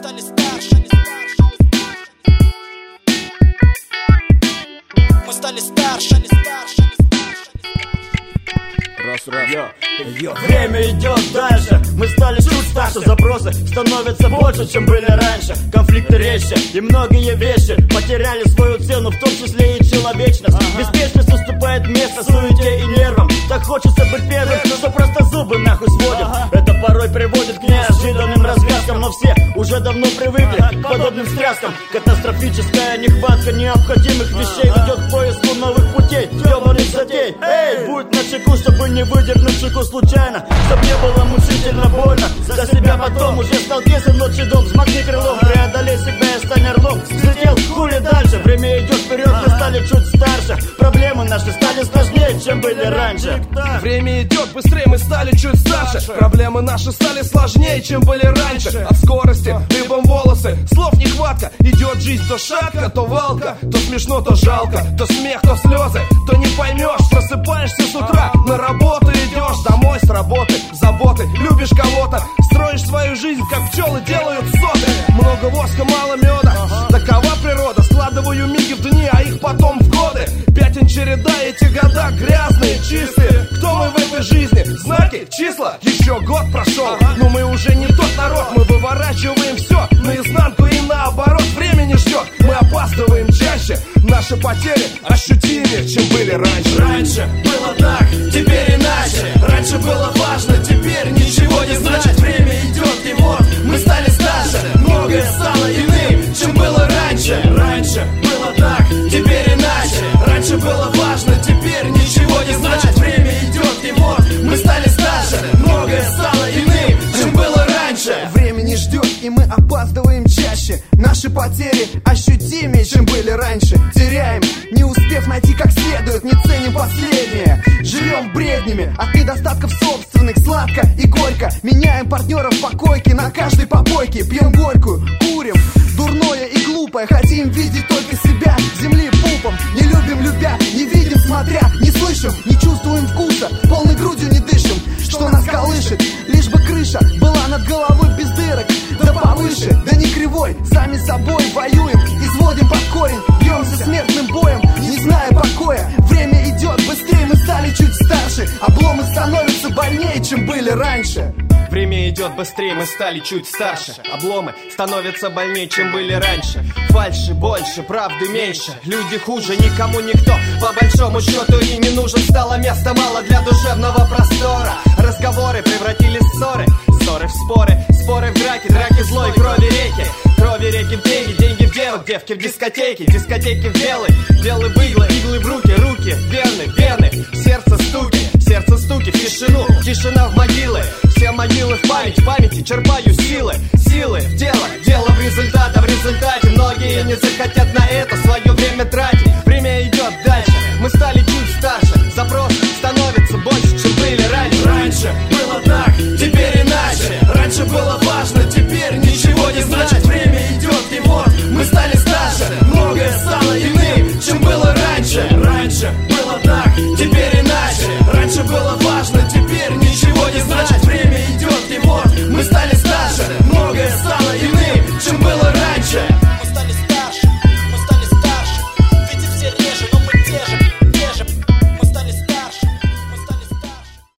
стали старше. Мы стали старше. Время идет дальше, мы стали чуть старше. Запросы становятся больше, чем были раньше. Конфликты резче, и многие вещи потеряли свою цену, в том числе и человечность. Беспечность уступает место суете и нервам. Так хочется быть первым, что просто зубы нахуй сводят. Это порой приводит к неожиданным развязкам, но все уже давно привыкли к подобным встряскам. Катастрофическая нехватка необходимых вещей ведет к поиску новых путей, ёбаных затей. Эй, будь начеку, чтобы не выдернуть чеку случайно, чтоб не было мучительно больно. За себя потом уже стал тесен ночью дом. Взмахни крылом, преодолей себя и стань орлом. Взлетел, хули дальше, время идет вперед, мы стали чуть старше. Проблемы наши стали сложнее, чем были раньше. Время идет быстрее, мы стали чуть старше. Проблемы наши стали сложнее, чем были раньше. От скорости дыбом волосы, слов нехватка. Идет жизнь то шатко, то валка, то смешно, то жалко, то смех, то слезы, то не поймешь. Просыпаешься с утра, на работу идешь, домой с работы, заботы. Любишь кого-то, строишь свою жизнь, как пчелы делают соты. Много воска, мало меда, такова природа. Складываю миги в дни, а их потом в годы. Пятен череда, эти года грязные, чистые. Кто мы в этой жизни? Знаки, числа, еще год прошел, но мы уже не тот народ. Мы выворачиваем все наизнанку и наоборот. Время не ждет, мы опаздываем чаще. Наши потери ощутимее, чем были раньше. Раньше было так, теперь иначе. Раньше было важно, теперь ничего не значит. Время идет, и вот мы стали старше. Многое стало иным, чем было раньше. Раньше было так, теперь иначе. Раньше было важно, теперь ничего не значит. Время идет, и вот мы стали старше. Многое стало иным, чем было раньше. Время не ждет, и мы опаздываем чаще. Наши потери ощутимее, чем были раньше. Теряем, не успев найти как следует, не ценим последнее. Живем бреднями от недостатков собственных, сладко и горько. Меняем партнеров по койке на каждой попойке. Пьем горькую, курим, дурное и глупое. Хотим видеть только себя, земли пупом. Не любим любя, не видим смотря. Не слышим, не чувствуем вкуса, полной грудью не дышим. Что нас колышет, лишь бы крыша была над головой без дырок. Да повыше, да не кривой, сами собой воюем, изводим под корень, бьемся смертным боем, не зная покоя. Время идет быстрее, мы стали чуть старше. Обломы становятся больнее, чем были раньше. Время идет быстрее, мы стали чуть старше. Обломы становятся больнее, чем были раньше. Фальши больше, правды меньше. Люди хуже, никому никто по большому счету и не нужен. Стало места мало для душевного простора. Разговоры превратились в ссоры, ссоры в споры, споры в драки, драки злой, крови реки. Крови реки в деньги, деньги в девок, девки в дискотеке, дискотеки в белые, белые в иглы, иглы в руки, руки в вены, вены, в сердце стуки, в тишину, тишина в могилы. Все могилы в памяти черпаю силы, силы в дело, дело в результате многие не захотят на это свое время тратить. Время идет дальше, мы стали чуть старше.